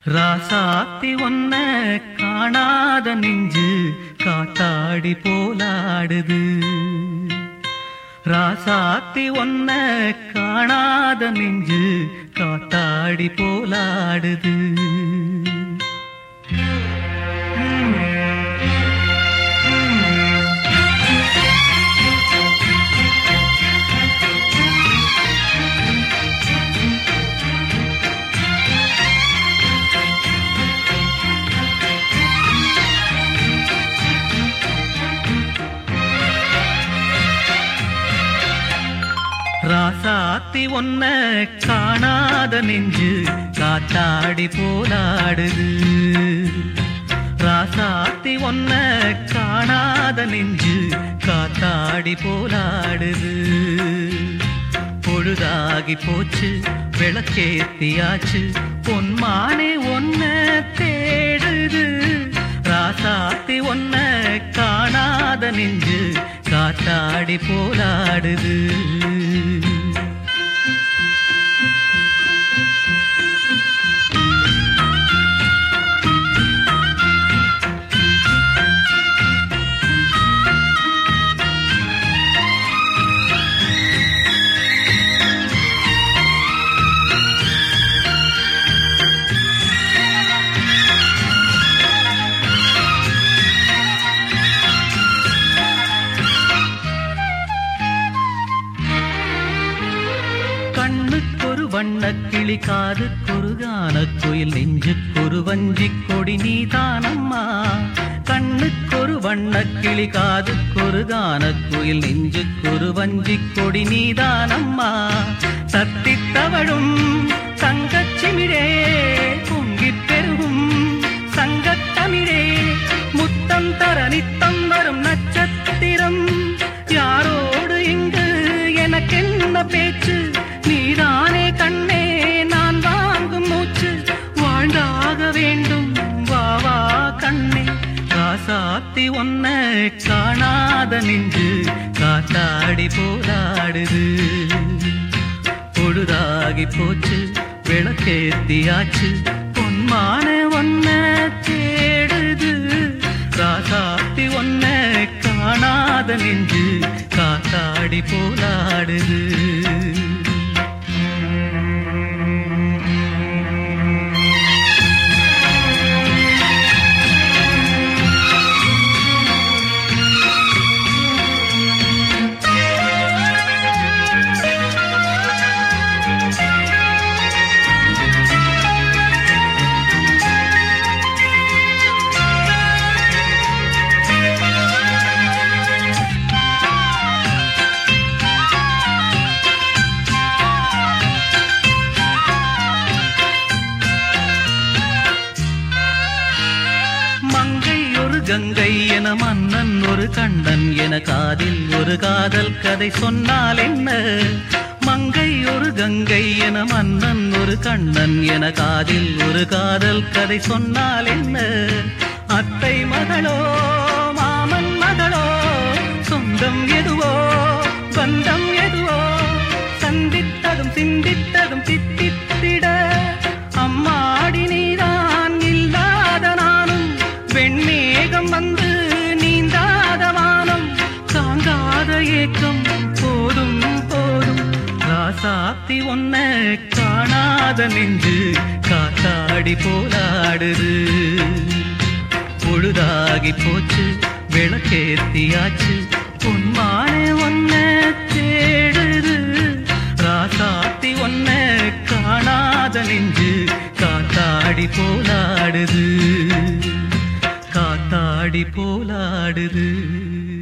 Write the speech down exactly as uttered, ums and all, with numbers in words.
ராசாத்தி ஒன்ன காணாத நெஞ்சு காத்தாடி போலாடுது. ராசாத்தி ஒன்ன காணாத நெஞ்சு காத்தாடி போலாடுது. ராசாத்தி ஒன்ன காணாத நெஞ்சு காத்தாடி போலாடுது. ராசாத்தி ஒன்ன காணாத நெஞ்சு காத்தாடி போலாடுது. பொழுதாகி போச்சு விளக்கேத்தியாச்சு பொன்மானே ஒன்ன தேடுது. ராசாத்தி ஒன்ன காணாத நெஞ்சு காத்தாடி போலாடுது. கண்ணுக்கொரு வண்ணக்கிளி காதுக்கொரு கானக்குயில் நெஞ்சுக்கொரு வஞ்சிக் கொடி நீதானம்மா. கண்ணுக்கொரு வண்ணக்கிளி காதுக்கொரு கானக்குயில் நெஞ்சுக்கொரு வஞ்சிக் கொடி நீதானம்மா. தத்தித் தவழும் தங்கச்சிமிழே பொங்கிப் பெருகும் சங்கத்தமிழே முத்தம் தர நித்தம் வரும் நட்சத்திரம். யாரோடு இங்கு எனக்கென்ன பேச்சு, நீதானே கண்ணே நான் வாங்கும் மூச்சு. வாழ்ந்தாக வேண்டும் வா வா கண்ணே. ராசாத்தி ஒன்ன காணாத நெஞ்சு காத்தாடி போலாடுது. பொழுதாகி போச்சு விளக்கேத்தியாச்சு பொன்மான ஒன்ன தேடுது. ராசாத்தி ஒன்ன காணாத நெஞ்சு காத்தாடி போலாடுது. கங்கை என மன்னன் ஒரு கண்ணன் என காதில் ஒரு காதல் கதை சொன்னால் என்ன. மங்கை ஒரு கங்கை என மன்னன் ஒரு கண்ணன் என காதில் ஒரு காதல் கதை சொன்னால் என்ன. அத்தை மகளோ மாமன் மகளோ சொந்தம் எதுவோ பந்தம் எதுவோ சந்தித்ததும் சிந்தித்ததும் தித்தித்திட அம்மாடி நீதான் இல்லாத நானும். வெண்மேகம் வந்து நீந்தாத வானம் தாங்காத ஏக்கம் போதும் போதும். ராசாத்தி ஒன்ன காணாத நெஞ்சு காத்தாடி போலாடுது. பொழுதாகி போச்சு விளக்கேத்தியாச்சு பொன்மானே ஒன்ன தேடுது. ராசாத்தி ஒன்ன காணாத நெஞ்சு காத்தாடி போலாடுது. காத்தாடி போலாடுது.